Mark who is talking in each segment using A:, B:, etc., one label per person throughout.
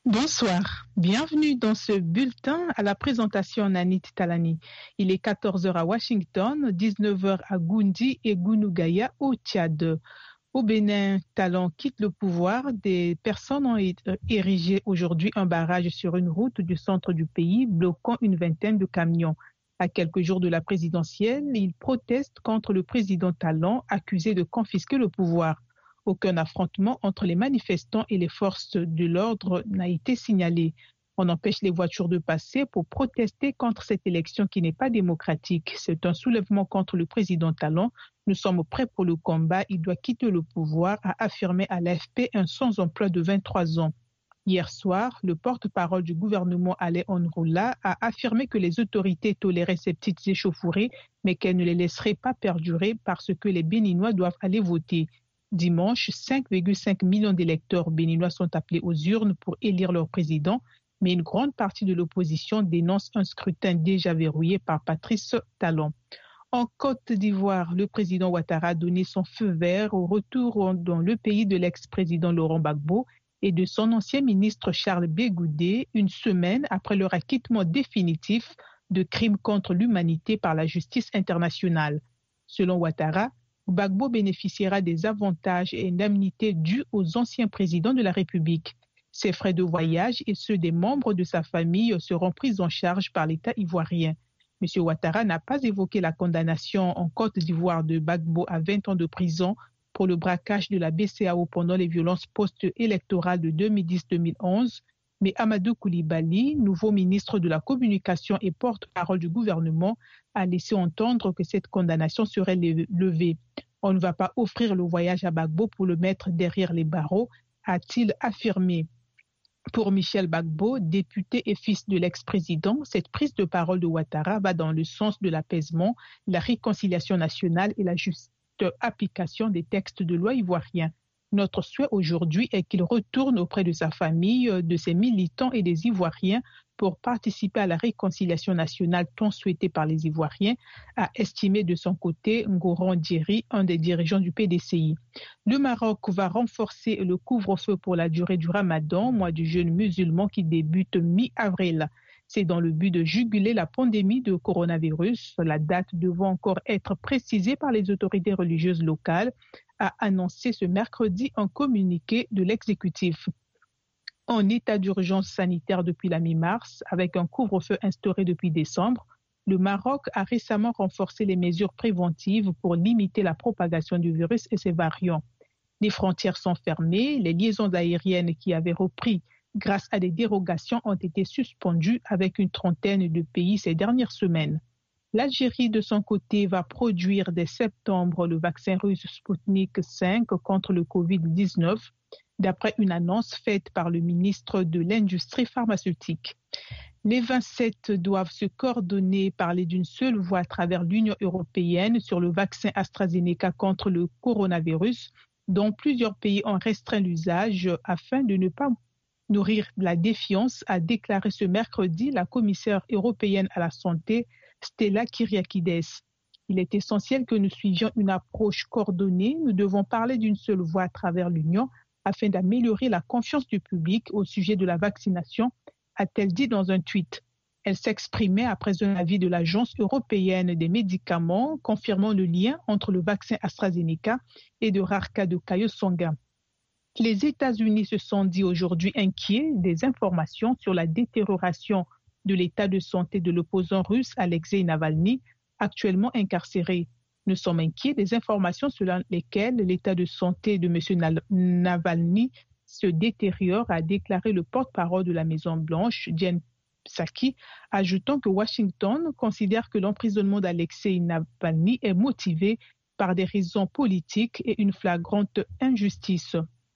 A: Bonsoir, bienvenue dans ce bulletin à la présentation Nanit Talani. Il est 14 heures à Washington, 19 heures à Goundi et Gounugaya au Tchad. Au Bénin, Talon quitte le pouvoir. Des personnes ont érigé aujourd'hui un barrage sur une route du centre du pays, bloquant une vingtaine de camions. À quelques jours de la présidentielle, ils protestent contre le président Talon, accusé de confisquer le pouvoir. Aucun affrontement entre les manifestants et les forces de l'ordre n'a été signalé. On empêche les voitures de passer pour protester contre cette élection qui n'est pas démocratique. C'est un soulèvement contre le président Talon. Nous sommes prêts pour le combat. Il doit quitter le pouvoir, a affirmé à l'AFP un sans-emploi de 23 ans. Hier soir, le porte-parole du gouvernement, Alain Onroula, a affirmé que les autorités toléraient ces petites échauffourées, mais qu'elles ne les laisseraient pas perdurer parce que les Béninois doivent aller voter. Dimanche, 5,5 millions d'électeurs béninois sont appelés aux urnes pour élire leur président, mais une grande partie de l'opposition dénonce un scrutin déjà verrouillé par Patrice Talon. En Côte d'Ivoire, le président Ouattara a donné son feu vert au retour dans le pays de l'ex-président Laurent Gbagbo et de son ancien ministre Charles Bégoudé, une semaine après leur acquittement définitif de crimes contre l'humanité par la justice internationale. Selon Ouattara, Gbagbo bénéficiera des avantages et indemnités dus aux anciens présidents de la République. Ses frais de voyage et ceux des membres de sa famille seront pris en charge par l'État ivoirien. M. Ouattara n'a pas évoqué la condamnation en Côte d'Ivoire de Gbagbo à 20 ans de prison pour le braquage de la BCEAO pendant les violences post-électorales de 2010-2011, mais Amadou Koulibaly, nouveau ministre de la Communication et porte-parole du gouvernement, a laissé entendre que cette condamnation serait levée. On ne va pas offrir le voyage à Gbagbo pour le mettre derrière les barreaux, a-t-il affirmé. Pour Michel Gbagbo, député et fils de l'ex-président, cette prise de parole de Ouattara va dans le sens de l'apaisement, la réconciliation nationale et la juste application des textes de loi ivoiriens. Notre souhait aujourd'hui est qu'il retourne auprès de sa famille, de ses militants et des Ivoiriens pour participer à la réconciliation nationale tant souhaitée par les Ivoiriens, a estimé de son côté Ngoran Djeri, un des dirigeants du PDCI. Le Maroc va renforcer le couvre-feu pour la durée du Ramadan, mois du jeûne musulman qui débute mi-avril. C'est dans le but de juguler la pandémie de coronavirus, la date devant encore être précisée par les autorités religieuses locales, a annoncé ce mercredi un communiqué de l'exécutif. En état d'urgence sanitaire depuis la mi-mars, avec un couvre-feu instauré depuis décembre, le Maroc a récemment renforcé les mesures préventives pour limiter la propagation du virus et ses variants. Les frontières sont fermées, les liaisons aériennes qui avaient repris grâce à des dérogations ont été suspendues avec une trentaine de pays ces dernières semaines. L'Algérie, de son côté, va produire dès septembre le vaccin russe Sputnik V contre le Covid-19, d'après une annonce faite par le ministre de l'Industrie pharmaceutique. Les 27 doivent se coordonner, parler d'une seule voix à travers l'Union européenne sur le vaccin AstraZeneca contre le coronavirus, dont plusieurs pays ont restreint l'usage afin de ne pas nourrir la défiance, a déclaré ce mercredi la commissaire européenne à la santé, Stella Kyriakides. Il est essentiel que nous suivions une approche coordonnée. Nous devons parler d'une seule voix à travers l'Union afin d'améliorer la confiance du public au sujet de la vaccination, a-t-elle dit dans un tweet. Elle s'exprimait après un avis de l'Agence européenne des médicaments confirmant le lien entre le vaccin AstraZeneca et de rares cas de caillots sanguins. Les États-Unis se sont dit aujourd'hui inquiets des informations sur la détérioration de l'état de santé de l'opposant russe Alexei Navalny, actuellement incarcéré. Nous sommes inquiets des informations selon lesquelles l'état de santé de M. Navalny se détériore, a déclaré le porte-parole de la Maison-Blanche, Jen Psaki, ajoutant que Washington considère que l'emprisonnement d'Alexei Navalny est motivé par des raisons politiques et une flagrante injustice.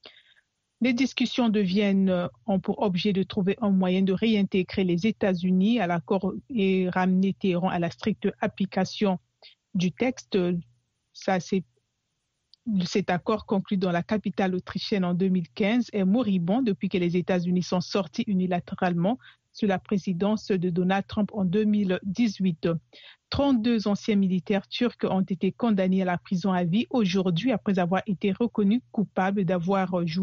A: Les discussions ont pour objet de trouver un moyen de réintégrer les États-Unis à l'accord et ramener Téhéran à la stricte application du texte. Cet accord conclu dans la capitale autrichienne en 2015 est moribond depuis que les États-Unis sont sortis unilatéralement sous la présidence de Donald Trump en 2018. 32 anciens militaires turcs ont été condamnés à la prison à vie aujourd'hui après avoir été reconnus coupables d'avoir joué